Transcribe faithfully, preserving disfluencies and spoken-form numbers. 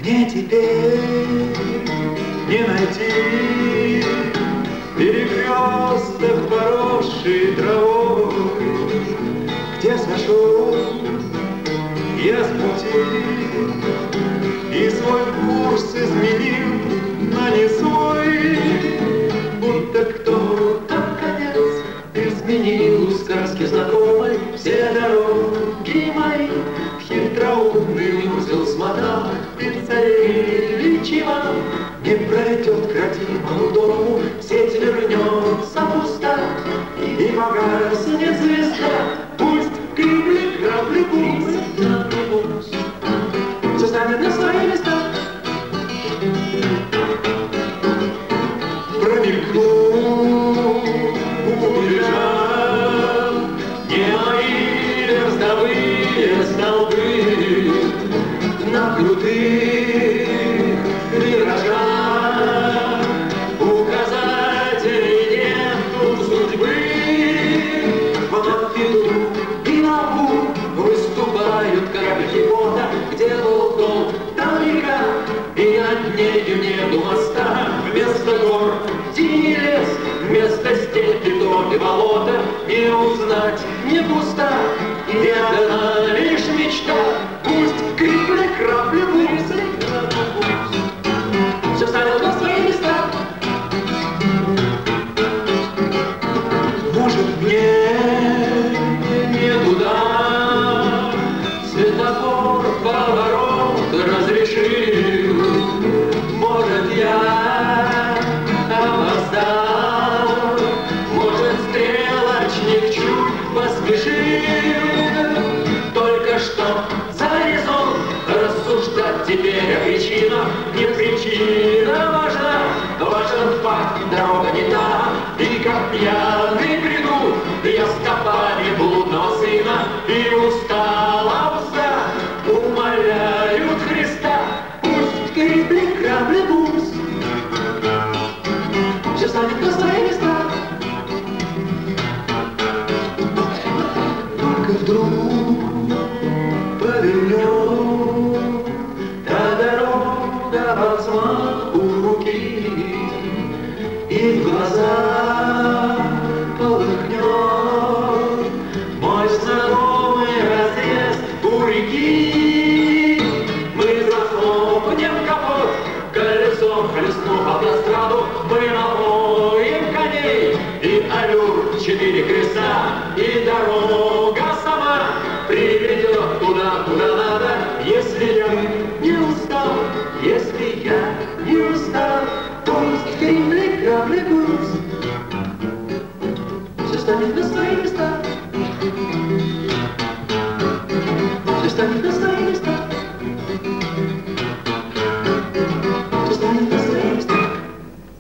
Мне теперь не найти перекресток, поросший травой, где сошел я с пути и свой курс изменил на не свой, будто кто-то конец изменил сказки знакомой все дороги мои. Хитроумный узел смотал и царевичева не пройдет к родимому дому, сеть вернется пуста и погаснет звезда. Пусть крикли крапли пусть, все станет на свои места. Промелькнул, убежал, не мои верстовые столбы на крутых виражах. Указателей нету судьбы, вновь иду и могу выступают капельки пота, где был дом далека, и над нею нету моста. Вместо гор синий лес, вместо степи топи болота, не узнать, не пуста, и одна лишь мечта. Пусть крикли крапли пусть, все станет на свои места. Может, мне не туда светофор поворот разрешил, может, я опоздал, может, стрелочник чуть поспешил. Только что за резон рассуждать теперь о причинах. Не причина важна, важен факт, дорога не та. И как пьяный приду я с копами блудного сына, и устала уста умоляют Христа. Пусть крепли крапли пусть, все станет на свои места. Только вдруг повернет та дорога по взмаху руки, и в глаза полыхнет мой знакомый разъезд у реки. Мы захлопнем капот, колесом хлестнув автостраду, мы напоим коней и аллюр четыре креста, и дорога сама приведет туда, куда надо. Если я не устал, если я не устал, пусть крикли крапли пусть, все станет на свои места, все станет на свои места.